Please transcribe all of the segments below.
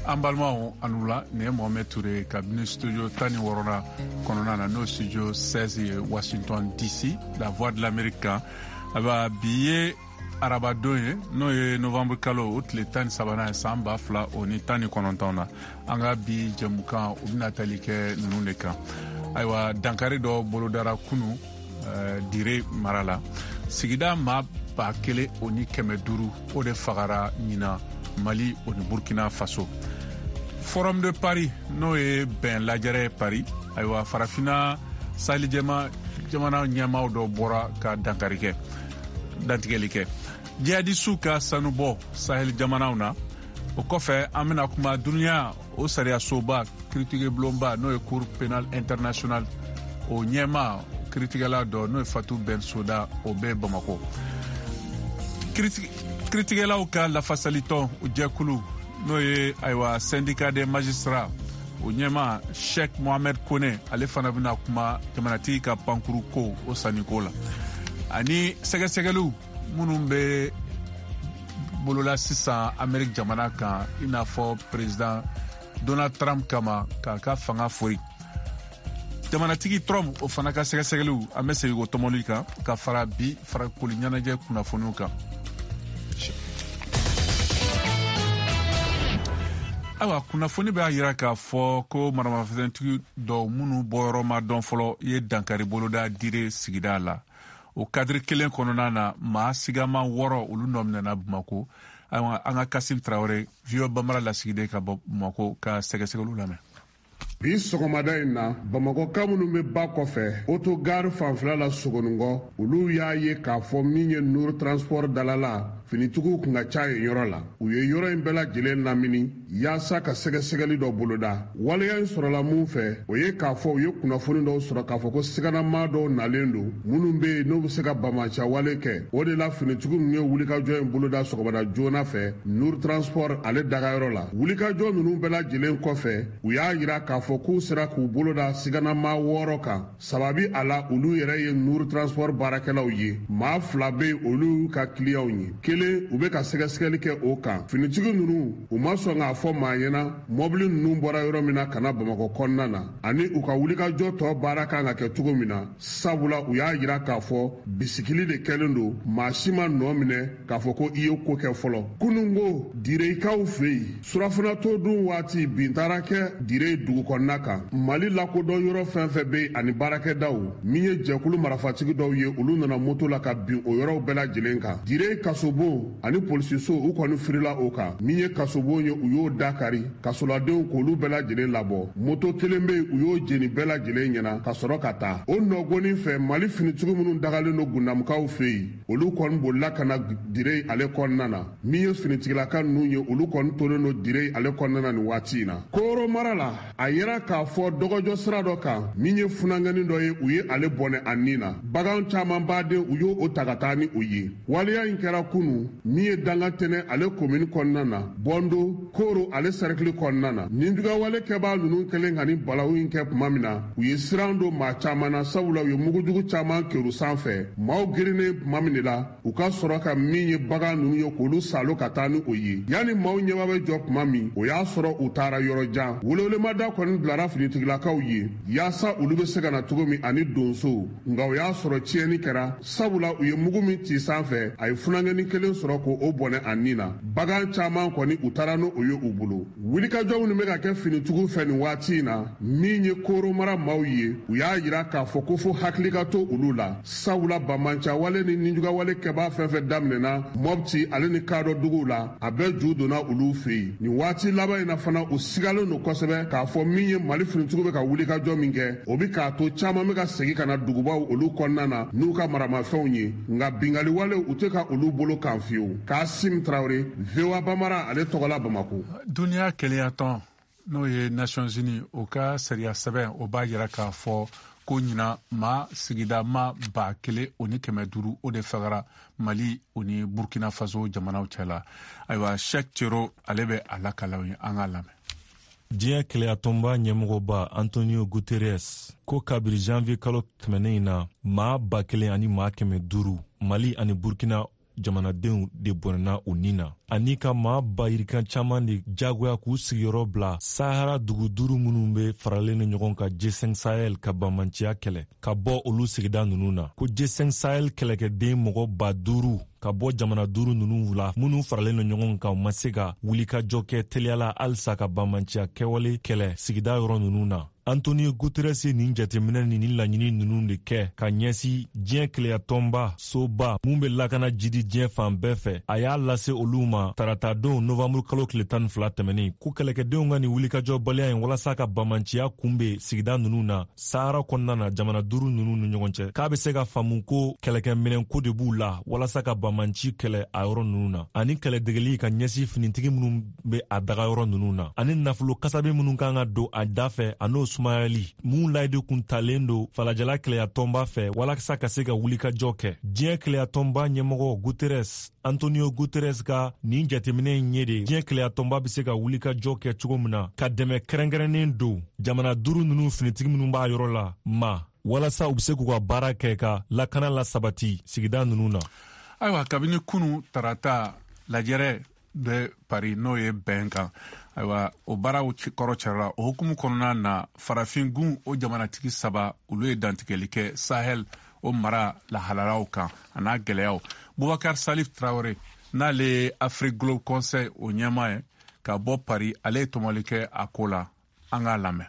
an balimaw an'u la nin ye Mohamed Touré kabini studio 16 kɔnɔna na n'o studio 16 ye Washington DC la voix de l'Amérique kan a bɛ bi ye arabadon ye n'o ye novembre kalo o tile 13 ye san 2019 na an ka bi jɛmukan u bɛna tali kɛ ninnu de kan ayiwa dankari dɔ bolodara kunu dire mara la sigida maa 1,500 o de fagara ɲina Mali o ni Burkina Faso. Forum de Paris n'o ye bɛn lajɛrɛ Paris ayiwa farafina Sahel jamana ɲɛmaaw dɔ bɔra ka dantigɛli kɛ jihadisiw ka sanubɔ Sahel jamanaw na o kɔfɛ an bɛna kuma duniya o sariyasoba kiiritigɛbulonba n'o ye Cour pénale internationale o ɲɛma kiiritigɛla dɔ n'o ye Fatou Bensouda o bɛ Bamako. Kiiritigɛlaw ka lafasalitɔn o jɛkulu n'o ye ayiwa syndicat des magistrats o ɲɛma Cheikh Mohamed Kone ale fana bɛna kuma jamanatigi ka pankuru ko o saniko la ani sɛgɛsɛgɛliw minnu bɛ bolola sisan Amérique jamana kan i n'a fɔ président Donald Trump kama k'a ka fanga fori. Jamanatigi Trump o fana ka sɛgɛsɛgɛliw an bɛ segin o tɔmɔli kan ka fara bi farakoli ɲɛnajɛ kunnafoniw kan. Awa kunnafoni b'a yira k'a fɔ ko maramafɛntigi dɔw minnu bɔyɔrɔ ma dɔn fɔlɔ ye dankari boloda dire sigida la. O kadiri kelen kɔnɔna na maa sigama 6 olu nɔminɛna Bamako. Ayiwa an ka Kasim Traoré vieux Bamara lasigiden ka bɔ Bamako ka sɛgɛsɛgɛliw lamɛn. Bi sɔgɔmada in na Bamakɔka minnu bɛ ba kɔfɛ autogare fanfɛla la Sogonikɔ olu y'a ye k'a fɔ min ye Nour transport dalala finitigiw kun ka ca yen yɔrɔ la u ye yɔrɔ in bɛɛ lajɛlen lamini yaasa ka sɛgɛsɛgɛli dɔ boloda waleya in sɔrɔla mun fɛ o ye k'a fɔ u ye kunnafoni dɔw sɔrɔ k'a fɔ ko siganama dɔw nalen don minnu bɛ yen n'u bɛ se ka bamaca wale kɛ o de la finitigiw ninnu ye wulikajɔ in boloda sɔgɔmada joona fɛ Nour transport ale dagayɔrɔ la wulikajɔ ninnu bɛɛ lajɛlen kɔfɛ u y'a yira k'a fɔ k'u sera k'u boloda siganama 6 kan sababi a la olu yɛrɛ ye Nour transport baarakɛlaw ye maa 2 bɛ olu ka clients ye kelen u bɛ ka sɛgɛsɛgɛli kɛ o kan finitigi ninnu u ma sɔn k'a fɔ maa ɲɛna mɔbili ninnu bɔra yɔrɔ min na ka na Bamakɔ kɔnɔna na ani u ka wulikajɔ tɔ baara kan ka kɛ cogo min na sabula u y'a yira k'a fɔ bisikili de kɛlen don maa si ma nɔ minɛ k'a fɔ ko i ye ko kɛ fɔlɔ kunungo direkaw fɛ yen surafana to dun waati bin taara kɛ dire dugu kɔnɔna kan Mali lakodɔn yɔrɔ fɛn fɛn bɛ ani baarakɛdaw min ye jɛkulu marafatigi dɔw ye olu nana moto la ka bin o yɔrɔw bɛɛ lajɛlen kan dire kasobon ani polisiso u kɔni firila o kan min ye kasobon ye u y'o dakari kasoladenw k'olu bɛɛ lajɛlen labɔ moto kelen bɛ yen u y'o jeni bɛɛ lajɛlen ɲɛna ka sɔrɔ ka taa o nɔgɔnin fɛ Mali finitigi minnu dagalen don gundamukaw fɛ yen olu kɔni bolila ka na dire ale kɔnɔna na min ye finitigilaka ninnu ye olu kɔni tolen don dire ale kɔnɔna na nin waati in na Koro mara la a yɛrɛ k'a fɔ dɔgɔjɔ sira dɔ kan min ye funangɛni dɔ ye u ye ale bɔnɛ a nin na bagan caman baden u y'o o ta ka taa ni o ye waleya in kɛra kunu min ye dangatɛnɛ ale komini kɔnɔna na Bondo Koro ale cercle kɔnɔna na ninjugawale kɛbaa ninnu kɛlen ka ni balawu in kɛ tuma min na u ye siran don maa caman na sabula u ye mugujugu caman kɛru sanfɛ maaw girinnen tuma min de la u ka sɔrɔ ka min ye bagan ninnu ye k'olu salo ka taa ni o ye yanni maaw ɲɛba bɛ jɔ tuma min o y'a sɔrɔ u taara yɔrɔ jan welewelemada kɔni bilara finitigilakaw ye yaasa olu bɛ se ka na cogo min ani donso nka o y'a sɔrɔ tiɲɛni kɛra sabula u ye mugu min ci sanfɛ a ye funangɛni kelen sɔrɔ k'o bɔnɛ a nin na bagan caman kɔni u taara n'o ye u bolo wulikajɔ minnu bɛ ka kɛ finitigiw fɛ nin waati in na min ye Koro mara maaw ye u y'a yira k'a fɔ ko fo hakili ka to olu la sabula bamanca wale ni ninjugawale kɛbaa fɛn fɛn daminɛna Mɔpti ale ni kadɔ duguw la a bɛɛ ju donna olu fɛ yen nin waati laban in na fana u sigalen don kosɛbɛ k'a fɔ min ye Mali finitigiw bɛ ka wulikajɔ min kɛ o bɛ k'a to caman bɛ ka segin ka na dugubaw olu kɔnɔna na n'u ka maramafɛnw ye nka bingali wale u tɛ ka olu bolo kan fiyewu Kasim Traoré VOA Bamara ale tɔgɔla Bamako. Duniya keleyatɔn n'o ye Nations Unies o ka sariya sɛbɛn o b'a yira k'a fɔ ko ɲina maa sigida ma 1,500 o de fagara Mali o ni Burkina Faso jamanaw cɛla ayiwa Cheikh Tiro ale bɛ a lakalaw ye an ka lamɛn. Diɲɛ keleyatɔnba ɲɛmɔgɔba Antonio Guterres ko kabiri janvier kalo tɛmɛnen in na maa 1,000 ani maa 500 Mali ani Burkina jamanadenw de bɔnɛna u nin na ani ka maa bayirikan caaman de jagoya k'u sigiyɔrɔ bila sahara dugu 5 minnu be faralen ni ɲɔgɔn ka G5 Sahel ka banmanciya kɛlɛ ka bɔ olu sigida nunu na ko G5 Sahel kɛlɛkɛden mɔgɔ 5000 ka bɔ jamana 5 nunu la minnu faralen no ɲɔgɔn kan ma se ka wulikajɔ kɛ teliyala halisa ka banmanciya kɛwale kɛlɛ sigida yɔrɔ nunu na. Antonio Guterres ye nin jateminɛ ni laɲini nunu de kɛ ka ɲɛsi diɲɛ keleyatɔnba soba mun be lakana jidi diɲɛ fan bɛɛ fɛ. A y'a lase olu ma tarata don novambru kalo tile 12 tɛmɛnin ko kɛlɛkɛdenw ka ni wulikajɔbaliya in walasa ka banmanciya kunbe sigida nunu na sahara kɔnɔna na jamana 5 nunu ni ɲɔgɔn cɛ k'a be se ka faamu ko kɛlɛkɛminɛnko de b'u la walasa ka banmanci kɛlɛ a yɔrɔ nunu na ani kɛlɛdegeli ka ɲɛsi finitigi minnu be a daga yɔrɔ nunu na ani nafolo kasabi minnu kan ka don a da fɛ a n'o sumayali mun layidi kun talen do falajala keleyatɔnba fɛ walasa ka se ka wulikajɔ kɛ. Diɲɛ keleyatɔnba ɲɛmɔgɔ Guterres Antonio Guterres ka nin jateminɛ ye de diɲɛ keleyatɔnba be se ka wulikajɔ kɛ cogo min na ka dɛmɛ kɛrɛnkɛrɛnnen do jamana 5 nunu finitigi minnu b'a yɔrɔ la ma walasa u be se k'u ka baara kɛ ka lakana la sabati sigida nunu na. Ayiwa kabini kunu tarata lajɛrɛ bɛ Paris n'o ye bɛn kan. Ayiwa o baaraw kɔrɔ cɛrɛla o hukumu kɔnɔna na farafingun o jamanatigi 3 olu ye dantigɛli kɛ Sahel o mara lahalalaw kan a n'a gɛlɛyaw. Boubacar Salif Traoré n'ale Afrique Globe Conseil o ɲɛma ye ka bɔ Paris ale ye tɔmɔli kɛ a ko la an k'a lamɛn.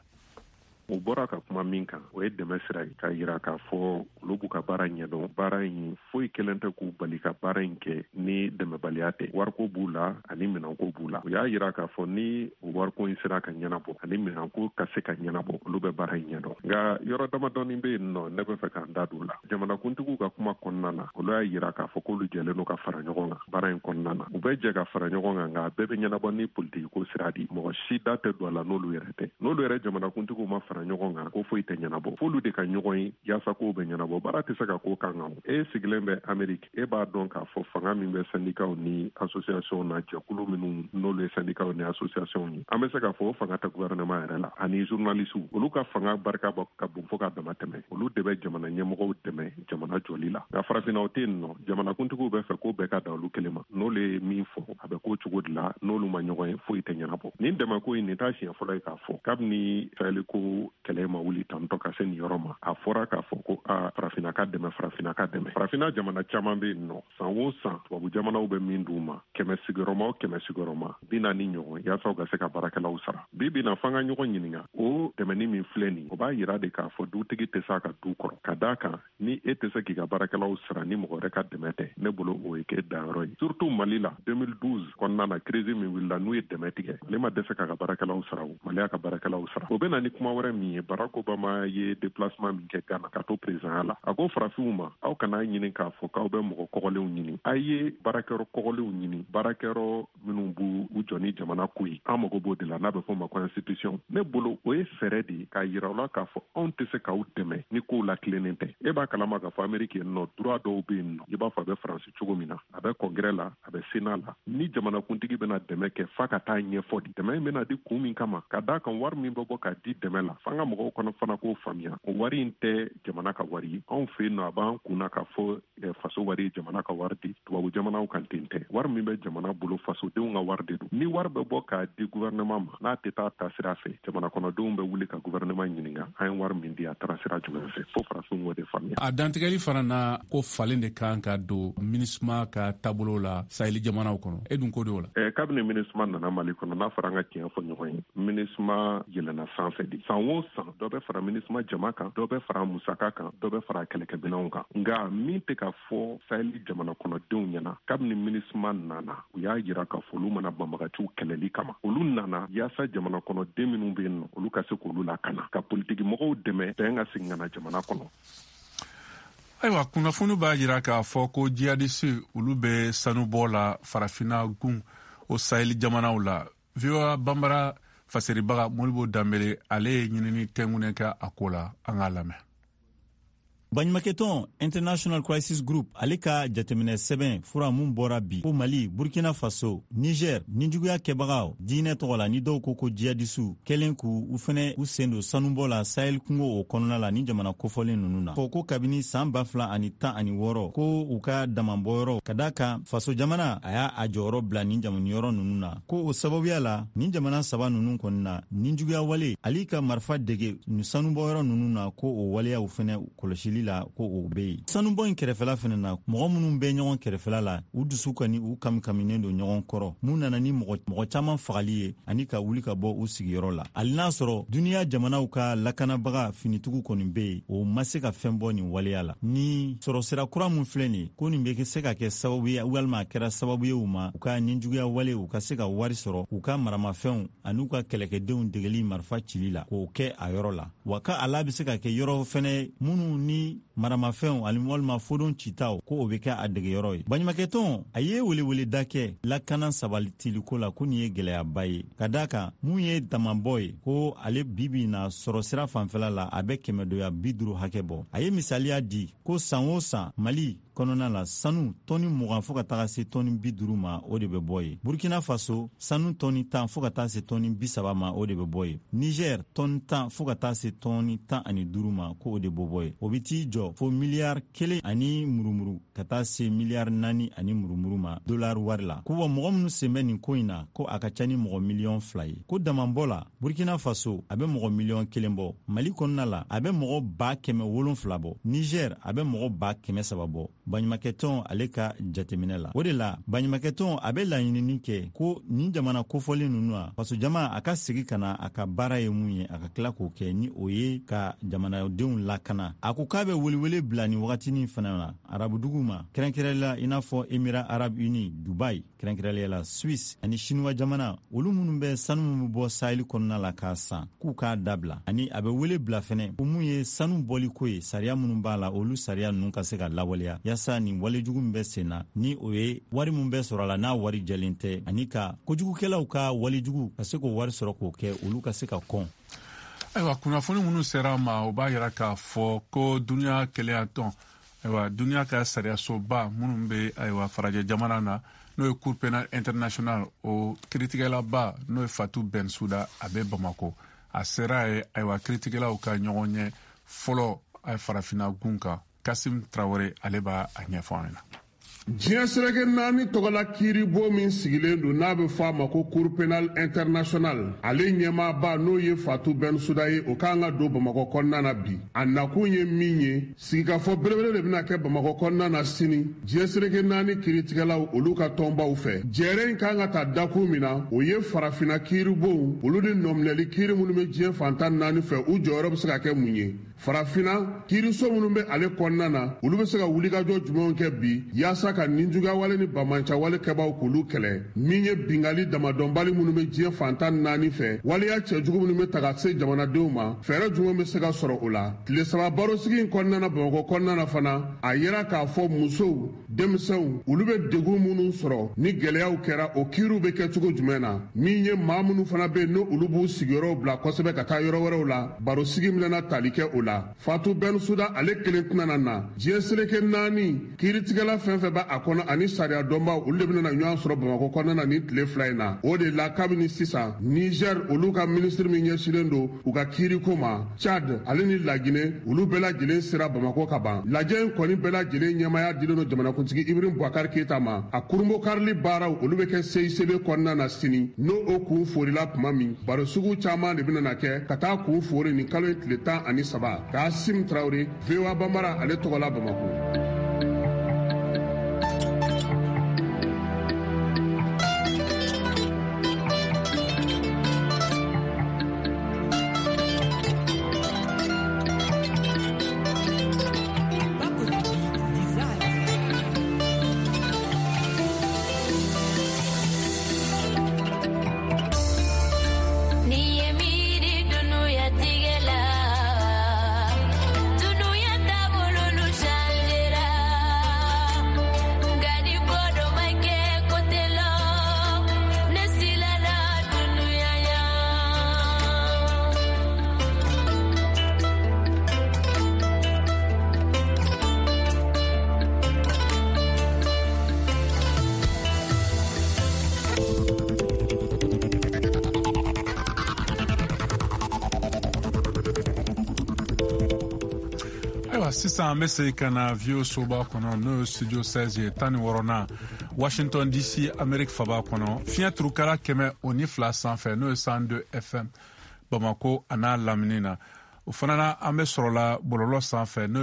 O bɔra ka kuma min kan o ye dɛmɛ sira ye k'a yira k'a fɔ olu b'u ka baara ɲɛdɔn baara in foyi kelen tɛ k'u bali ka baara in kɛ ni dɛmɛbaliya tɛ wariko b'u la ani minɛnko b'u la o y'a yira k'a fɔ ni o wariko in sera ka ɲɛnabɔ ani minɛnko ka se ka ɲɛnabɔ olu bɛ baara in ɲɛdɔn nka yɔrɔ damadɔni bɛ yen nɔ ne bɛ fɛ k'an da don la jamanakuntigiw ka kuma kɔnɔna na olu y'a yira k'a fɔ k'olu jɛlen don ka fara ɲɔgɔn kan baara in kɔnɔna na u bɛ jɛ ka fara ɲɔgɔn kan nka a bɛɛ bɛ ɲɛnabɔ ni politikiko sira di mɔgɔ si da tɛ don a la n'olu yɛrɛ tɛ n'olu yɛrɛ jamanakuntigiw ma fara ɲɔgɔn kan ko foyi tɛ ɲɛnabɔ f'olu de ka ɲɔgɔn ye yaasa kow bɛ ɲɛnabɔ baara tɛ se ka ko kan kan e sigilen bɛ Amérique e b'a dɔn k'a fɔ fanga min bɛ syndicats ni associations na jɛkulu minnu n'olu ye syndicats ni associations ye an bɛ se k'a fɔ o fanga tɛ gouvernement yɛrɛ la ani journalistes olu ka fanga barika ka bon fo ka dama tɛmɛ olu de bɛ jamana ɲɛmɔgɔw dɛmɛ jamana jɔli la nka farafinna o tɛ yen nɔ jamanakuntigiw bɛ fɛ ko bɛɛ ka da olu kelen ma n'olu ye min fɔ a bɛ ko cogo de la n'olu ma ɲɔgɔn ye foyi tɛ ɲɛnabɔ nin dɛmɛko in nin t'a siɲɛ fɔlɔ ye k'a fɔ kabini saheliko kɛlɛ ma wuli tantɔ ka se nin yɔrɔ ma a fɔra k'a fɔ ko farafinna ka dɛmɛ farafinna jamana caman bɛ yen nɔ san o san tubabu jamanaw bɛ min d'u ma 100 sigiyɔrɔma o 100 sigiyɔrɔma 40 ɲɔgɔn yaasa u ka se ka baarakɛlaw sara bi na f'an ka ɲɔgɔn ɲininka o dɛmɛni min filɛ nin o b'a yira de k'a fɔ dutigi tɛ se a ka du kɔrɔ ka d'a kan ni e tɛ se k'i ka baarakɛlaw sara ni mɔgɔ wɛrɛ ka dɛmɛ tɛ ne bolo o ye kɛ danyɔrɔ ye surtout Mali la 2012 kɔnɔna na crise min wulila n'u ye dɛmɛ tigɛ ale ma dɛsɛ k'a ka baarakɛlaw sara o Mali y'a ka baarakɛlaw sara o bɛ na ni kuma wɛrɛ min ye Barack Obama ye déplacement min kɛ Ghana ka to président la a ko farafinw ma aw kana ɲini k'a fɔ k'aw bɛ mɔgɔ kɔgɔlenw ɲini a ye baarakɛyɔrɔ kɔgɔlenw ɲini baarakɛyɔrɔ minnu b'u jɔ ni jamana ko ye an mago b'o de la n'a bɛ fɔ o ma ko institution ne bolo o ye fɛɛrɛ de ye k'a yira u la k'a fɔ anw tɛ se k'aw dɛmɛ ni kow la tilenen tɛ e b'a kalama k'a fɔ Amérique yen nɔ droit dɔw bɛ yen nɔ i b'a fɔ a bɛ Faransi cogo min na a bɛ congrès la a bɛ Sénat la ni jamanakuntigi bɛna dɛmɛ kɛ f'a ka taa ɲɛfɔ di dɛmɛ in bɛna di kun min kama ka d'a kan wari min bɛ bɔ k'a di dɛmɛ la f'an ka mɔgɔw kɔnɔ fana k'o faamuya o wari in tɛ jamana ka wari ye anw fɛ yen nɔ a b'an kunna k'a fɔ faso wari ye jamana ka wari di tubabu jamanaw kan ten tɛ wari min bɛ jamana bolo fasodenw ka wari de don ni wari bɛ bɔ k'a di gouvernement ma n'a tɛ taa taasira fɛ jamana kɔnɔdenw bɛ wuli ka gouvernement ɲininka an ye wari min di a taara sira jumɛn fɛ fo farafin k'o de faamuya a dantigɛli fana na ko falen de kan ka don MINUSMA ka taabolo la saheli jamanaw kɔnɔ e dun ko de o la kabini MINUSMA nana Mali kɔnɔ n'a fɔra an ka tiɲɛ fɔ ɲɔgɔn ye MINUSMA yɛlɛnna sanfɛ de san o san dɔ bɛ fara MINUSMA jama kan dɔ bɛ fara musaka kan dɔ bɛ fara kɛlɛkɛminɛnw kan nka min tɛ ka fɔ saheli jamana kɔnɔdenw ɲɛna kabini MINUSMA nana u y'a yira k'a fɔ olu mana banbagaciw kɛlɛli kama olu nana yaasa jamana kɔnɔden minnu bɛ yen nɔ olu ka se k'olu lakana ka politiki mɔgɔw dɛmɛ bɛn ka segin ka na jamana kɔnɔ. Ayiwa kunnafoni b'a jira k'a fɔ ko jihadisi olu bɛ sanubɔ la farafinna gun o saheli jamanaw la VOA banbara fasiribaga Modibo Dambele ale ye ɲinini tɛnkunɛ kɛ a ko la an k'a lamɛn. Baɲumankɛtɔn International Crisis Group ale ka jateminɛ sɛbɛn fura mun bɔra bi ko Mali, Burkina Faso, Niger ni juguya kɛbagaw diinɛ tɔgɔ la ni dɔw ko jihadisiw kɛlen k'u fɛnɛ u sen don sanubɔ la Sahel kungo o kɔnɔna la ni jamana kofɔlen nunu na. Fɔ ko kabini san 2016 ko u ka damabɔyɔrɔ ka da kan faso jamana a y'a a jɔyɔrɔ bila ni jamaniyɔrɔ nunu na. Ko o sababuya la ni jamana saba nunu kɔni na ni juguya wale ali ka marifa dege ni sanubɔyɔrɔ nunu na ko o waleyaw fɛnɛ kɔlɔsili la ko o be yen. Sanubɔ in kɛrɛfɛla fɛnɛ na mɔgɔ minnu bɛ ɲɔgɔn kɛrɛfɛla la u dusu kɔni u kamikaminen don ɲɔgɔn kɔrɔ mun nana ni mɔgɔ caman fagali ye ani ka wuli ka bɔ u sigiyɔrɔ la. Hali n'a sɔrɔ duniya jamanaw ka lakanabaga finitugu kɔni be yen o ma se ka fɛn bɔ nin waleya la. Ni sɔrɔsira kura mun filɛ nin ko nin bɛ se ka kɛ sababu ye walima a kɛra sababu ye u ma u ka ninjuguya wale u ka se ka wari sɔrɔ u ka maramafɛnw ani u ka kɛlɛkɛdenw degeli marifa cili la k'o kɛ a yɔrɔ la. Wa ka ala bɛ se ka kɛ yɔrɔ fɛnɛ minnu ni maramafɛnw ani walima fodon citaw ko o bɛ kɛ a degeyɔrɔ ye. Baɲumankɛtɔn a ye weleweleda kɛ lakana sabatiliko la ko nin ye gɛlɛyaba ye ka da kan mun ye damabɔ ye ko ale bibi na sɔrɔ sira fanfɛla la a bɛ 150 hakɛ bɔ. A ye misaliya di ko san o san Mali kɔnɔna la sanu tɔni 20 fɔ ka taga se tɔni 50 ma o de bɛ bɔ ye. Burkina Faso sanu tɔni 10 fɔ ka taga se tɔni 30 ma o de bɛ bɔ ye. Niger tɔni 10 fɔ ka taga se tɔni 15 ma ko o de bɛ bɔ ye. O bɛ t'i jɔ fo miliyari 1 ani murumuru ka taa se miliyari 4 ani murumuru ma dolari wari la. Ko wa mɔgɔ minnu sen bɛ nin ko in na ko a ka ca ni mɔgɔ miliyɔn 2 ye. Ko damabɔ la Burkina Faso a bɛ mɔgɔ miliyɔn 1 bɔ. Mali kɔnɔna la a bɛ mɔgɔ 700,000 bɔ. Niger a bɛ mɔgɔ 300,000 bɔ. Baɲumankɛtɔn ale ka jateminɛ la. O de la baɲumankɛtɔn a bɛ laɲinini kɛ ko nin jamana kofɔlen nunu a faso jama a ka segi ka na a ka baara ye mun ye a ka tila k'o kɛ ni o ye ka jamanadenw lakana. A ko k'a bɛ welewele bila ni wagatinin fana na arabudugu ma kɛrɛnkɛrɛnla i n'a fɔ Émirats Arabes Unis, Dubai, kɛrɛnkɛrɛnla la Suisse ani Chinois jamana olu minnu bɛ sanu min bɔ Sahel kɔnɔna la k'a san k'u k'a dabila ani a bɛ wele bila fɛnɛ ko mun ye sanu bɔli ko ye sariya minnu b'a la olu sariya ninnu ka se ka lawaleya yasa ni walejugu min bɛ sen na ni o ye wari min bɛ sɔrɔ a la n'a wari jɛlen tɛ ani ka kojugukɛlaw ka walejugu ka se k'o wari sɔrɔ k'o kɛ olu ka se ka kɔn. Ayiwa kunnafoni minnu sera ma o b'a yira k'a fɔ ko duniya kɛlɛya tɔn ayiwa duniya ka sariyasoba minnu bɛ ayiwa farajɛ jamana na n'o ye Cour pénale internationale o kiiritigɛlaba n'o ye Fatou Bensouda a bɛ Bamako a sera ye ayiwa kiiritigɛlaw ka ɲɔgɔn ɲɛ fɔlɔ farafinna gun kan Kasim Traoré ale b'a ɲɛfɔ an ɲɛna. diɲɛ sɛrɛkɛ 4 tɔgɔla kiiribon min sigilen don n'a bɛ fɔ a ma ko Cour pénale internationale ale ɲɛmaaba n'o ye Fatou Bensouda ye o k'an ka don Bamakɔ kɔnɔna na bi a nakun ye min ye sigikafɔ belebele de bɛna kɛ Bamakɔ kɔnɔna na sini diɲɛ sɛrɛkɛ 4 kiiritigɛlaw olu ka tɔnbaw fɛ jɛrɛ in kan ka ta dakun min na o ye farafinna kiiribon olu ni nɔminɛli kiiri minnu bɛ diɲɛ fantan 4 fɛ u jɔyɔrɔ bɛ se ka kɛ mun ye farafinna kiiriso minnu bɛ ale kɔnɔna na olu bɛ se ka wulikajɔ jumɛnw kɛ bi yaasa ka ninjuguya wale ni bamanca wale kɛbaw k'olu kɛlɛ min ye bingali damadɔnbali minnu bɛ diɲɛ fantan 4 fɛ waleya cɛjugu minnu bɛ ta ka se jamanadenw ma fɛɛrɛ jumɛn bɛ se ka sɔrɔ o la tile 3 barosigi in kɔnɔna na Bamakɔ kɔnɔna na fana a yera k'a fɔ musow denmisɛnw olu bɛ degun minnu sɔrɔ ni gɛlɛyaw kɛra o kiiriw bɛ kɛ cogo jumɛn na min ye maa minnu fana bɛ no olu b'u sigiyɔrɔw bila kosɛbɛ ka taa yɔrɔ wɛrɛw la barosigi min na tali kɛ o la Fatou Bensouda ale kelen tɛna na diɲɛ seleke 4 kiiritigɛla fɛn fɛn b'a a kɔnɔ ani sariya dɔnbaw olu de bɛna ɲɔgɔn sɔrɔ Bamakɔ kɔnɔna na ni tile 2 in na o de la kabini sisan Niger olu ka ministre min ɲɛsinnen don u ka kiiriko ma Chad ale ni Laginɛ olu bɛɛ lajɛlen sera Bamakɔ ka ban lajɛ in kɔni bɛɛ lajɛlen ɲɛmaya dilen don jamanakuntigi Ibrahim Boubacar Keita ma a kurumbo karili baaraw olu bɛ kɛ CICB kɔnɔna na sini n'o o kun forila tuma min baro sugu caman de bɛna kɛ ka taa kun fori ni kalo tile 13 Kasim Traoré VOA Bambara ale tɔgɔla Bamako. Dunuya tabululu shalira Ayiwa sisan an bɛ segin ka na VO soba kɔnɔ n'o ye studio 16 ye 16 Washington DC Amérique faba kɔnɔ fiɲɛ turukala 102 sanfɛ n'o ye 102 FM Bamako a n'a lamini na o fana na an bɛ sɔrɔla bɔlɔlɔ sanfɛ n'o ye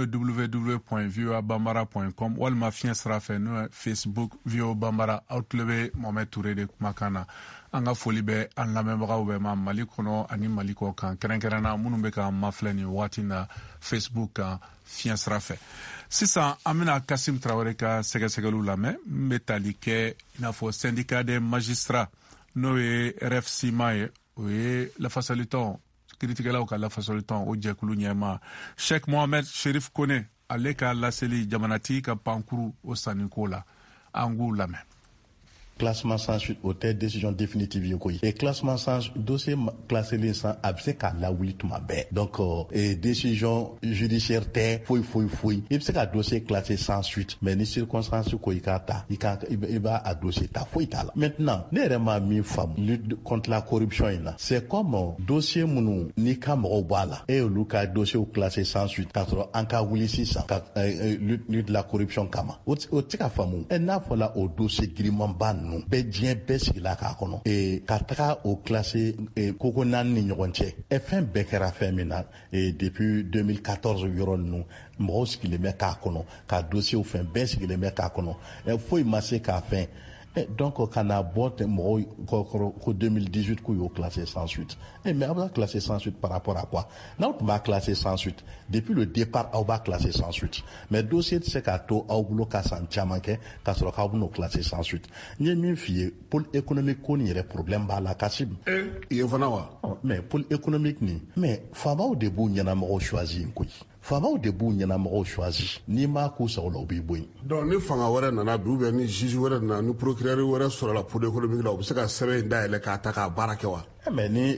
www.voabambara.com walima fiɲɛ sira fɛ n'o ye Facebook VO Bambara aw tulo bɛ Mohamed Touré de kumakan na an ka foli bɛ an lamɛnbagaw bɛɛ ma Mali kɔnɔ ani Mali kɔ kan kɛrɛnkɛrɛnna minnu bɛ k'an mafilɛ nin waati na Facebook kan fiɲɛ sira fɛ sisan an bɛna Kasim Traoré ka sɛgɛsɛgɛliw lamɛn n bɛ tali kɛ i n'a fɔ syndicat des magistrats n'o ye RFSIMA ye o ye lafasalitɔn kiiritigɛlaw ka lafasalitɔn o jɛkulu ɲɛma Sheikh Mohamed Sherif Kone ale ka laseli jamanatigi ka pankuru o sanniko la an k'u lamɛn. Classement sans suite au tête décision définitive yokoyi et classement sans dossier classé les sans abse ka la wuli tuma bɛɛ donc et décision judiciaire tɛ foyi i bɛ se ka dossier classé sans suite mais ni circonstance ko i ka ta i b'a a dossier ta foyi t'a la maintenant ne yɛrɛ ma min faamu lutte contre la corruption in na c'est comme dossier minnu ni ka mɔgɔw b'a la e olu ka dossier classé sans suite k'a sɔrɔ an ka wuli sisan ka lutte la corruption kama o tɛ ka faamu n'a fɔla o dossier giriman ba ninnu bɛɛ diɲɛ bɛɛ sigila k'a kɔnɔ ka taga o classé koko naani ni ɲɔgɔn cɛ fɛn bɛɛ kɛra fɛn min na depuis 2014 yɔrɔ ninnu mɔgɔw sigilen bɛ k'a kɔnɔ ka dossier fɛn bɛɛ sigilen bɛ k'a kɔnɔ foyi ma se k'a fɛn donc kana bɔ mɔgɔw ko 2018 k'u y'o classé sans suite mais aw b'a classé sans suite par rapport à quoi n'aw tun b'a classé sans suite depuis le départ aw b'a classé sans suite mais dossier tɛ se k'a to aw bolo ka san caman kɛ k'a sɔrɔ k'aw bɛn'o classé sans suite n ye min f'i ye pôle économique ko nin yɛrɛ problème b'a la Kasim i ye fana wa mais pôle économique nin mais faamaw de b'u ɲɛnamɔgɔw choisir koyi faamaw de b'u ɲɛnamɔgɔw choisir n'i m'a k'u sago la u b'i bɔ yen donc ni fanga wɛrɛ nana bi ou bien ni juge wɛrɛ nana ni procureur wɛrɛ sɔrɔla pôle économique la u bɛ se ka sɛbɛn in dayɛlɛ k'a ta k'a baara kɛ wa mais ni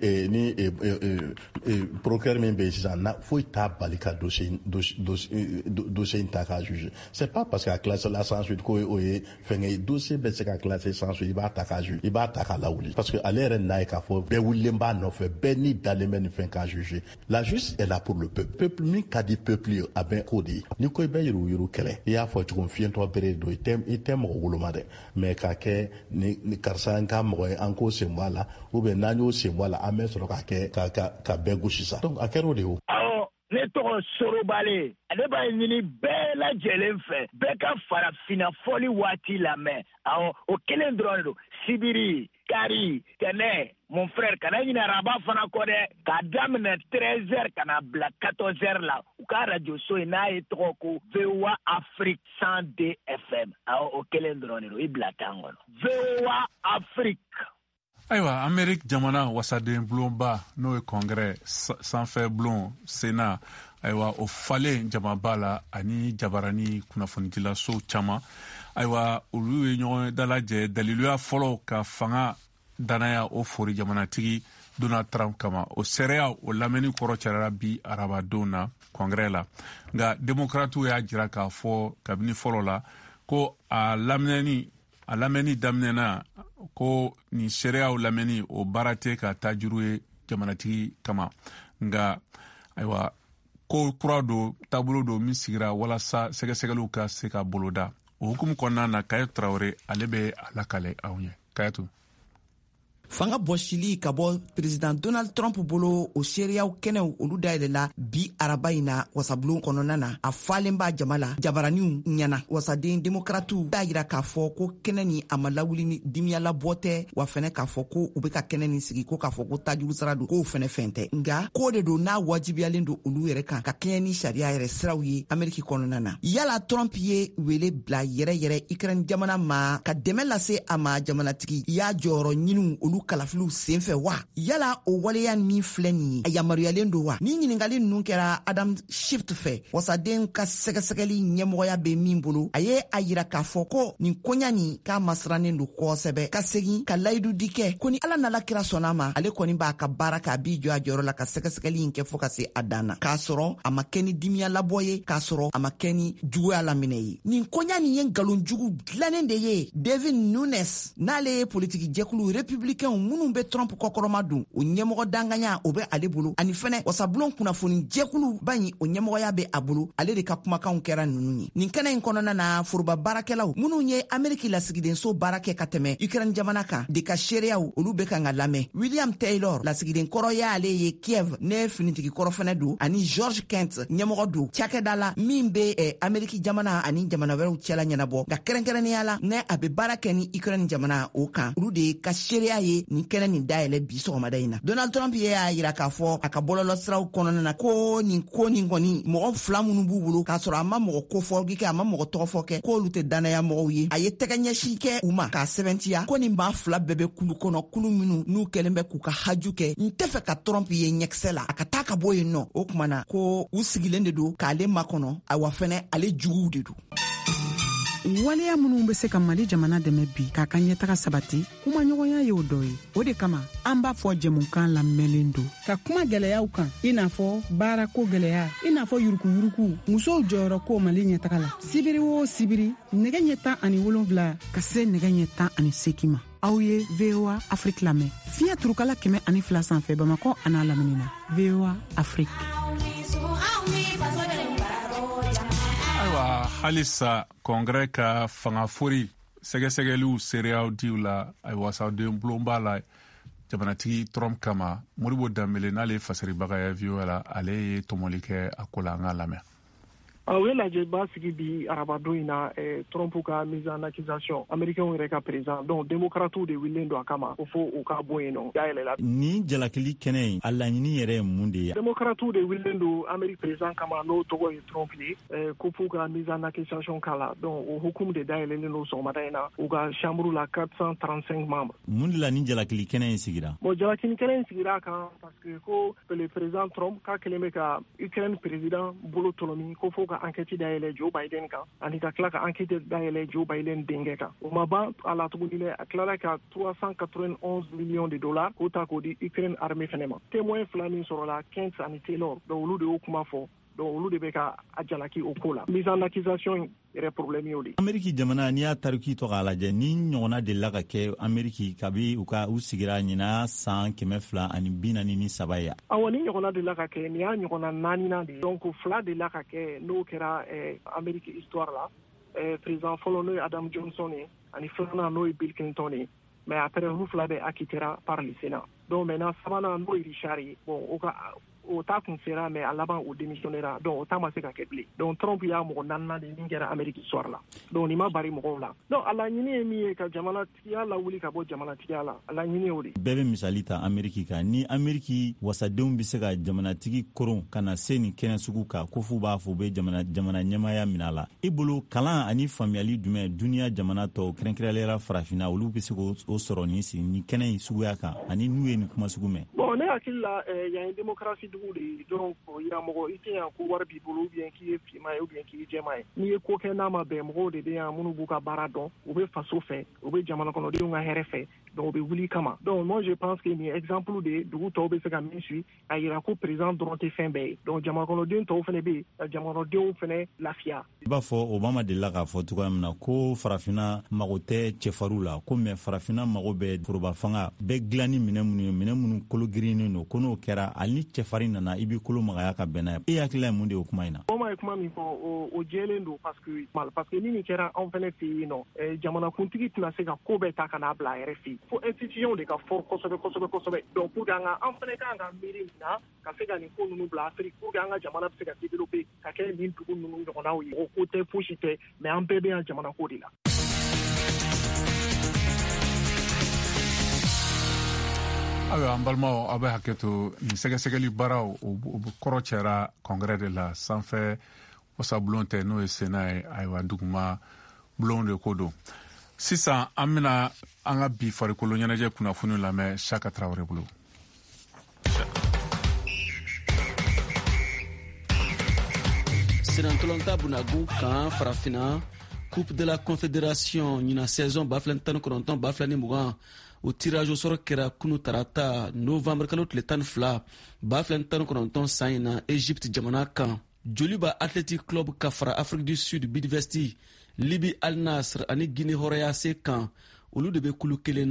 procureur min bɛ yen sisan na foyi t'a bali ka dossier in ta k'a juger c'est pas parce que a classé la sans suite ko o ye fɛn ye dossier bɛ se ka classé sans suite i b'a ta k'a juger i b'a ta k'a lawuli parce que ale yɛrɛ n'a ye k'a fɔ bɛɛ wulilen b'a nɔfɛ bɛɛ ni dalen bɛ nin fɛn k'a juger la justice est là pour le peuple min ka di peuple ye a bɛ k'o de ye ni ko i bɛ yiruyiru kɛlɛ i y'a fɔ cogo min fiyɛntɔ bere don i tɛ mɔgɔ woloma dɛ mais k'a kɛ ni karisa n ka mɔgɔ ye an k'o sen bɔ a la ou bien n'an y'o sen bɔ a la an bɛ sɔrɔ k'a kɛ ka bɛɛ gosi sa donc a kɛra o de ye o. Ne tɔgɔ Sorobale ale b'a ɲini bɛɛ lajɛlen fɛ bɛɛ ka farafinna fɔli waati lamɛn o kelen dɔrɔn de don sibiri kari tɛnɛ mon frère kana ɲinɛ araba fana kɔ dɛ k'a daminɛ 13h kana bila 14h la u ka radio so in n'a ye tɔgɔ ko VOA Afrique 102 FM o kelen dɔrɔn de don i bila tan kɔnɔ VOA Afrique. Ayiwa Amérique jamana wasaden bulonba n'o ye congrès sanfɛ bulon Sénat ayiwa o falen jamaba la ani jabarani kunnafonidila so caman ayiwa olu ye ɲɔgɔn dalajɛ daliluya fɔlɔ ka fanga danaya o fori jamanatigi Donald Trump kama o seereya o lamɛnni kɔrɔ cayara bi arabadenw na congrès la nka démocrates y'a jira k'a fɔ kabini fɔlɔ la ko a lamɛnni daminɛna ko ni seereyaw lamɛnni o baara tɛ ka taa juru ye jamanatigi kama nka ayiwa ko kura do taabolo do min sigira walasa sɛgɛsɛgɛliw ka se ka boloda o hukumu kɔnɔna na Kayetu Traoré ale bɛ a lakale aw ɲɛ Kayetu. Fanga bɔsili ka bɔ président Donald Trump bolo o seereyaw kɛnɛw olu dayɛlɛla bi araba in na wasabulon kɔnɔna na a falen b'a jama la jabaraniw ɲɛna wasaden démocratiw y'a yira k'a fɔ ko kɛnɛ ni a ma lawuli ni dimiyalabɔ tɛ wa fɛnɛ k'a fɔ ko u bɛ ka kɛnɛ nin sigi ko k'a fɔ ko tajuru sara don k'o fɛnɛ fɛn tɛ nka ko de don n'a wajibiyalen don olu yɛrɛ kan ka kɛɲɛ ni sariya yɛrɛ siraw ye Ameriki kɔnɔna na yala Trump ye wele bila yɛrɛ Ukraine jamana ma ka dɛmɛ lase a ma jamanatigi y'a jɔyɔrɔ ɲiniw olu kalafiliw senfɛ wa yala o waleya min filɛ nin ye a yamaruyalen don wa ni ɲiningali ninnu kɛra Adam Schiff fɛ wasaden ka sɛgɛsɛgɛli ɲɛmɔgɔya bɛ min bolo a ye a yira k'a fɔ ko nin koɲa nin k'a masirannen don kosɛbɛ ka segin ka layidudi kɛ ko ni ala n'ala kira sɔnna ma ale kɔni b'a ka baara k'a b'i jɔ a jɔyɔrɔ la ka sɛgɛsɛgɛli in kɛ fɔ ka se a dan na k'a sɔrɔ a ma kɛ ni dimiya labɔ ye k'a sɔrɔ a ma kɛ ni juguya laminɛ ye nin koɲa nin ye ngalon jugu dilannen de ye David Nunes n'ale ye politiki jɛkulu républicain américain minnu be Trump kɔkɔrɔma dun o ɲɛmɔgɔ danganya o be ale bolo ani fɛnɛ wasabulon kunnafoni jɛkulu ba ɲi o ɲɛmɔgɔya be a bolo ale de ka kumakanw kɛra nunu ye nin kɛnɛ in kɔnɔna na foroba baarakɛlaw minnu ye Ameriki lasigidenso baara kɛ ka tɛmɛ Ukraine jamana kan de ka seereyaw olu be kan ka lamɛn. William Taylor lasigiden kɔrɔ y'ale ye Kiev ne finitigi kɔrɔ fɛnɛ don ani George Kent ɲɛmɔgɔ don cakɛda la min be Ameriki jamana ani jamana wɛrɛw cɛla ɲɛnabɔ nka kɛrɛnkɛrɛnnenya la ne a be baara kɛ ni Ukraine jamana o kan olu de ka seereya ye nin kɛnɛ nin dayɛlɛ bi sɔgɔmada in na. Donald Trump ye a yira k'a fɔ a ka bɔlɔlɔ siraw kɔnɔna na ko nin kɔni mɔgɔ fila minnu b'u bolo k'a sɔrɔ a ma mɔgɔ kofɔgi kɛ a ma mɔgɔ tɔgɔfɔ kɛ k'olu tɛ danaya mɔgɔw ye a ye tɛgɛ ɲɛsi kɛ u ma k'a sɛbɛntiya ko nin maa fila bɛɛ be kulu kɔnɔ kulu minnu n'u kɛlen bɛ k'u ka haju kɛ n tɛ fɛ ka Trump ye ɲɛkisɛ la a ka taa ka bɔ yen nɔ o kumana ko u sigilen de don k'ale makɔnɔ awa fɛnɛ ale juguw de don. waleya minnu be se ka Mali jamana dɛmɛ bi k'a ka ɲɛtaga sabati kuma ɲɔgɔnya ye o dɔ ye o de kama an b'a fɔ jɛmukan lamɛnlen don ka kuma gwɛlɛyaw kan i n'a fɔ baarako gwɛlɛya i n'a fɔ yurukuyuruku musow jɔyɔrɔ ko Mali ɲɛtaga la sibiri o sibiri nɛgɛ ɲɛ 17 ka se nɛgɛ ɲɛ 18 ma aw ye VOA Afrique lamɛn fiɲɛ turukala 102 sanfɛ Bamakɔ an'a lamini na VOA Afrique. Ayiwa halisa kɔngɛrɛ ka fangafori sɛgɛsɛgɛliw seereyaw diw la ayiwa wasaden bulon b'a la jamanatigi Trump kama Modibo Dembele n'ale ye fasiribaga ye VOA la ale ye tɔmɔli kɛ a ko la an k'a lamɛn. O ye lajɛba sigi bi arabadon in na Trump ka mise en accusation américain yɛrɛ ka président donc démocrates de wilen don a kama ko fo u ka bɔ yen nɔ dayɛlɛla. Ni jalakili kɛnɛ in a laɲini yɛrɛ ye mun de ye? Démocrates de wilen don Amérique président kama n'o tɔgɔ ye Trump ye ko fo ka mise en accusation k'a la donc o hukumu de dayɛlɛlen don sɔgɔmada in na u ka chambre la 435 membres. Mun de la ni jalakili kɛnɛ in sigira? Bon jalakili kɛnɛ in sigira kan parce que ko le président Trump ka kɛlen bɛ ka Ukraine président bolo tɔlɔmi ko fo ka enquête dayɛlɛ Joe Biden kan ani ka tila ka enquête dayɛlɛ Joe Biden denkɛ kan o ma ban a la tuguni dɛ a tilala ka 391 millions de dollars k'o ta k'o di Ukraine armée fɛnɛ ma témoin fila min sɔrɔla Kent ani Taylor donc olu de y'o kuma fɔ donc olu de bɛ ka a jalaki o ko la mise en accusation yɛrɛ problème y'o de. Ameriki jamana n'i y'a tariki tɔ k'a lajɛ ni ɲɔgɔnna delila ka kɛ Ameriki kabi u sigira ɲina san 243 ya. Awɔ ni ɲɔgɔnna delila ka kɛ nin y'a ɲɔgɔnna 4nan de donc fila delila ka kɛ n'o kɛra Ameriki histoire la président fɔlɔ n'o ye Adam Johnson ye ani filanan n'o ye Bill Clinton ye mais après olu fila bɛ acquittera par le Sénat donc maintenant sabanan n'o ye Richard ye bon o ta kun sera mais a laban o démissionnera donc o ta ma se ka kɛ bilen donc Trump y'a mɔgɔ 4nan de min kɛra Ameriki histoire la donc nin ma bari mɔgɔw la donc a laɲini ye min ye ka jamanatigiya lawuli ka bɔ jamanatigiya la a laɲini ye o de. Bɛɛ bɛ misali ta Ameriki kan ni Ameriki wasadenw bɛ se ka jamanatigi koron ka na se nin kɛnɛ sugu kan ko f'u b'a fɔ u bɛ jamana ɲɛmaya minɛ a la i bolo kalan ani faamuyali jumɛn duniya jamana tɔw kɛrɛnkɛrɛnlera farafinna olu bɛ se k'o sɔrɔ nin kɛnɛ in suguya kan ani n'u ye nin kuma sugu mɛn. Bon ne hakili la yan ye démocratie de donc yira mɔgɔ i tɛ yan ko wari b'i bolo ou bien k'i ye finman ye ou bien k'i ye jɛman ye n'i ye ko kɛ n'a ma bɛn mɔgɔw de bɛ yan minnu b'u ka baara dɔn u bɛ faso fɛ u bɛ jamana kɔnɔdenw ka hɛrɛ fɛ donc u bɛ wuli kama donc moi je pense que nin exemple de dugu tɔw bɛ se ka min suit a yira ko président dɔrɔn tɛ fɛn bɛɛ ye donc jamana kɔnɔden tɔw fɛnɛ bɛ yen ka jamana kɔnɔdenw fɛnɛ lafiya. I b'a fɔ Obama delila k'a fɔ cogoya min na ko farafinna mago tɛ cɛfarinw la ko mais farafinna mago bɛ foroba fanga bɛɛ dilan ni minɛn minnu ye minɛn minnu kolo girinnen don ko n'o kɛra hali ni cɛfarin nana i bɛ kolo magaya ka bɛn n'a ye. E hakili la ye mun de y'o kuma in na? Obama ye kuma min fɔ o jɛlen don parce que ni nin kɛra anw fɛnɛ fɛ yen nɔ jamanakuntigi tɛna se ka ko bɛɛ ta ka n'a bila a yɛrɛ fɛ yen fo institution de ka fort kosɛbɛ donc pour que an fɛnɛ kan ka miiri nin na ka se ka nin ko ninnu bila Afrique pour que an ka jamana bɛ se ka développer ka kɛ nin dugu ninnu ɲɔgɔnnaw ye o ko tɛ fosi tɛ mais an bɛɛ bɛ yan jamana ko de la. Ayiwa an balimaw aw bɛ hakɛto nin sɛgɛsɛgɛli baaraw o kɔrɔ cɛra kɔngɛrɛ de la sanfɛ wasabulon tɛ n'o ye Sénat ye ayiwa duguma bulon de ko don sisan an bɛna an ka bi farikolo ɲɛnajɛ kunnafoni lamɛn Saka Traoré bolo. Sirantolonta Bunagu kan farafinna Coupe de la Confédération ɲina saison 2019-2020 o tirage au sort kɛra kunu tarata novembre kalo tile 12 2019 san in na Egypte jamana kan Joliba Athletic Club ka fara Afrique du Sud Bidvesti Libi Al Nassr ani Guinée Horoya se kan olu de bɛ kulu kelen na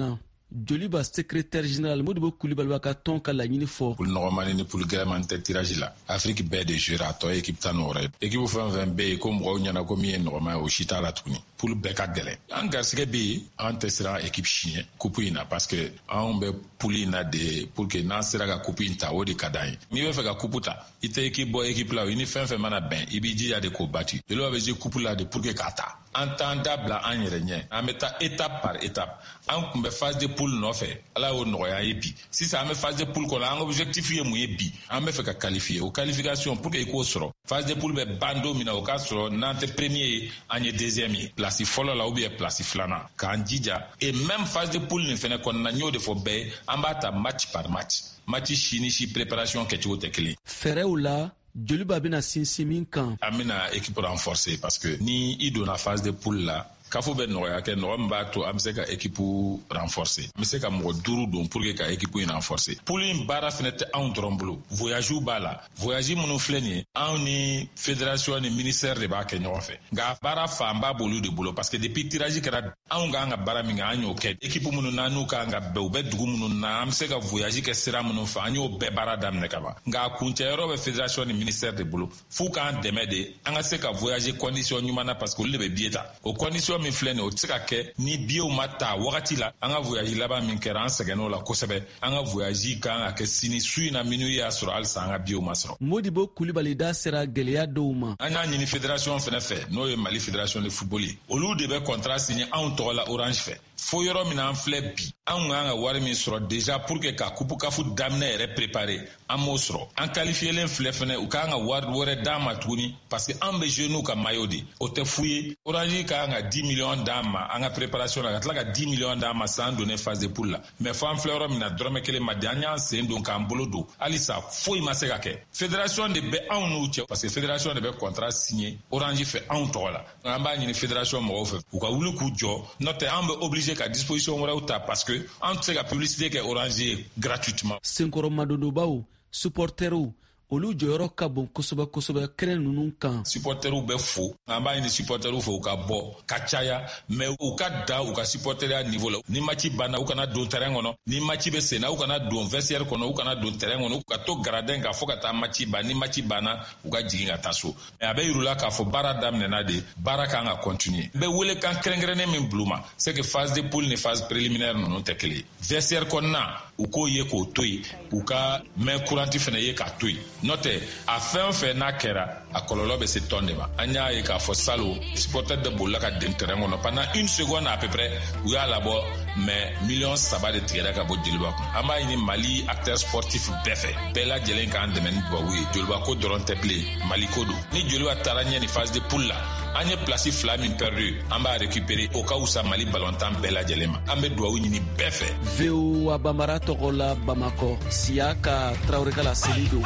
Joliba secrétaire général Modibo Koulibaly ka ton ka laɲini fɔ pour nɔgɔmani ni pour gɛrɛman tɛ tirage la Afrique bɛɛ de jouer a tɔ équipe tan nɔrɛ équipe fɛn fɛn bɛ yen ko mɔgɔw ɲɛna ko min ye nɔgɔma ye o si t'a la tuguni pour bɛɛ ka gɛlɛn an garisɛgɛ bɛ yen an tɛ siran équipe siɲɛ coupe in na parce que anw bɛ poule in na de pour que n'an sera ka coupe in ta o de ka d'an ye n'i bɛ fɛ ka coupe ta i tɛ équipe bɔ équipe la i ni fɛn fɛn mana bɛn i b'i jija de k'o bati jeliw bɛ jouer coupe la de pour que k'a ta an t'an dabila an yɛrɛ ɲɛ an bɛ taa étape par étape an tun bɛ phase de poule nɔfɛ ala y'o nɔgɔya ye bi sisan an bɛ phase de poule kɔnɔ an objectif ye mun ye bi an bɛ fɛ ka qualifier o qualification pour que i k'o sɔrɔ phase de poule bɛ ban don min na o k'a sɔrɔ n'an tɛ premier ye an ye deuxième ye place fɔlɔ la ou bien place filanan k'an jija et même phase de poule nin fɛnɛ kɔnɔna n y'o de fɔ bɛɛ ye an b'a ta match par match match si ni si préparation kɛcogo tɛ kelen fɛrɛw la Joliba bɛna sinsin min kan an bɛna équipe renforcer parce que ni i donna phase de poule la kafo bɛ nɔgɔya kɛ nɔgɔ min b'a to an bɛ se ka équipe renforcer an bɛ se ka mɔgɔ 5 don pour que ka équipe in renforcer poule in baara fɛnɛ tɛ anw dɔrɔn bolo voyage b'a la voyage minnu filɛ nin ye anw ni fédération ni ministère de b'a kɛ ɲɔgɔn fɛ nka baara fanba b'olu de bolo parce que depuis tirage kɛra anw k'an ka baara min kɛ an y'o kɛ équipe minnu na n'u k'an ka bɛn u bɛ dugu minnu na an bɛ se ka voyage kɛ sira minnu fɛ an y'o bɛɛ baara daminɛ ka ban nka a kuncɛyɔrɔ bɛ fédération ni ministère de bolo f'u k'an dɛmɛ de an ka se ka voyage condition ɲuman na parce que olu de bɛ billet ta o condition min filɛ nin o tɛ se ka kɛ ni billetw ma ta wagati la an ka voyage laban min kɛra an sɛgɛnn'o la kosɛbɛ an ka voyage kan ka kɛ sini su in na minnu y'a sɔrɔ halisa an ka billetw ma sɔrɔ Modibo Koulibaly da sera gɛlɛya dɔw ma an y'a ɲini fédération fɛnɛ fɛ n'o ye Mali fédération de football ye olu de bɛ contrat signé anw tɔgɔ la Orange fɛ fo yɔrɔ min an filɛ bi anw kan ka wari min sɔrɔ déjà pour que ka coupe kafu daminɛ yɛrɛ préparer an m'o sɔrɔ an qualifielen filɛ fɛnɛ u kan ka wari wɛrɛ d'an ma tuguni parce que an bɛ jouer n'u ka maillot de o tɛ fu ye Orange kan ka 10 millions d'an ma an ka préparation la ka tila ka 10 millions d'an ma san donné phase de poule la mais fo an filɛ yɔrɔ min na dɔrɔmɛ kelen ma di an y'an sen don k'an bolo don halisa foyi ma se ka kɛ fédération de bɛ anw n'u cɛ parce que fédération de bɛ contrat signé Orange fɛ anw tɔgɔ la an b'a ɲini fédération mɔgɔw fɛ u ka wuli k'u jɔ n'o tɛ an bɛ obligé ka disposition wɛrɛw ta parce que an tɛ se ka publicité kɛ Orange ye gratuitement senkɔrɔ madondobaw supporterw olu jɔyɔrɔ ka bon kosɛbɛ kosɛbɛ kɛnɛ ninnu kan supporterw bɛ fo an b'a ɲini supporterw fɛ u ka bɔ ka caya mais u ka da u ka supporteria niveau la ni match banna u kana don terrain kɔnɔ ni match bɛ senna u kana don vestiaire kɔnɔ u kana don terrain kɔnɔ u ka to gradin kan fo ka taa match ban ni match banna u ka jigin ka taa so mais a bɛ yir'u la k'a fɔ baara daminɛna de baara kan ka continuer n bɛ wele kan kɛrɛnkɛrɛnnen min bil'u ma c'est que phase de poule ni phase préliminaire ninnu tɛ kelen ye vestiaire kɔnɔna u k'o ye k'o to yen u ka main courante fɛnɛ ye k'a to yen n'o tɛ a fɛn o fɛn n'a kɛra a kɔlɔlɔ bɛ se tɔn de ma an y'a ye k'a fɔ salon supporter de bolila ka den terrain kɔnɔ pendant une seconde à peu près u y'a labɔ mais million 3 de tigɛra ka bɔ jeliba kun an b'a ɲini Mali acteur sportif bɛɛ fɛ bɛɛ lajɛlen k'an dɛmɛ ni dubabu ye jeliba ko dɔrɔn tɛ bilen Mali ko don ni jeliba taara ɲɛ ni phase de poule la an ye place 2 min perdu an b'a récupérer o ka wusa Mali ballontan bɛɛ lajɛlen ma an bɛ dubabu ɲini bɛɛ fɛ VOA Bambara tɔgɔ la Bamakɔ Siaka Traoré ka la seli don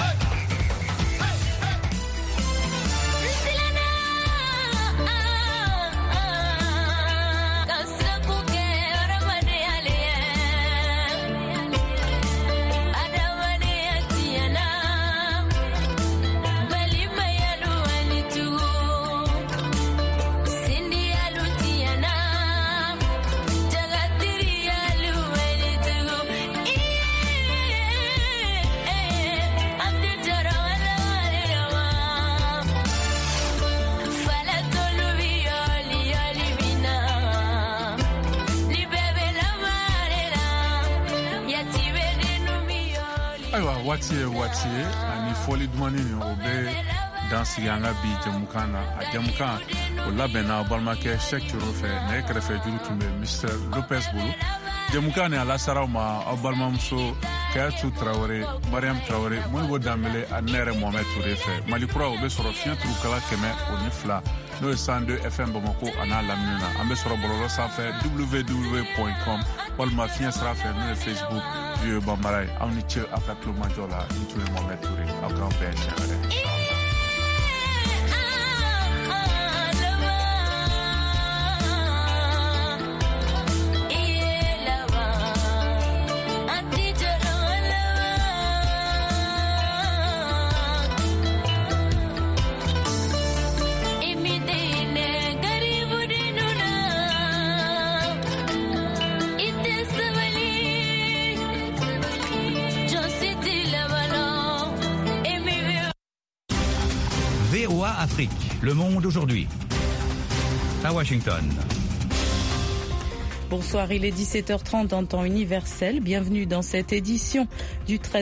waati ye ani fɔli dumani ni o bɛ dansigi an ka bi jamukan na a jamukan o labɛnna balimakɛ Sɛk Coro fɛ nɛgɛ kɛrɛfɛ juru tun bɛ Mr Lopez bolo jamukan ni a lasaraw ma aw balimamuso Kayatu Traoré Mariam Traoré Modibo Dembélé ani ne yɛrɛ Mohamed Touré fɛ Mali kura o bɛ sɔrɔ fiɲɛ turukala 102 n'o ye 102 FM Bamako a n'a lamini na an bɛ sɔrɔ bɔlɔlɔ sanfɛ www.com walima fiɲɛ sira fɛ n'o ye Facebook VOA Bambara ye aw ni ce aw ka tulomajɔ la ni tun ye Mohamed Touré aw k'an bɛn siɲɛ wɛrɛ. Somebody VOA Afrique, Le Monde aujourd'hui. À Washington. Bonsoir, il est 17h30 en temps universel. Bienvenue dans cette édition du 13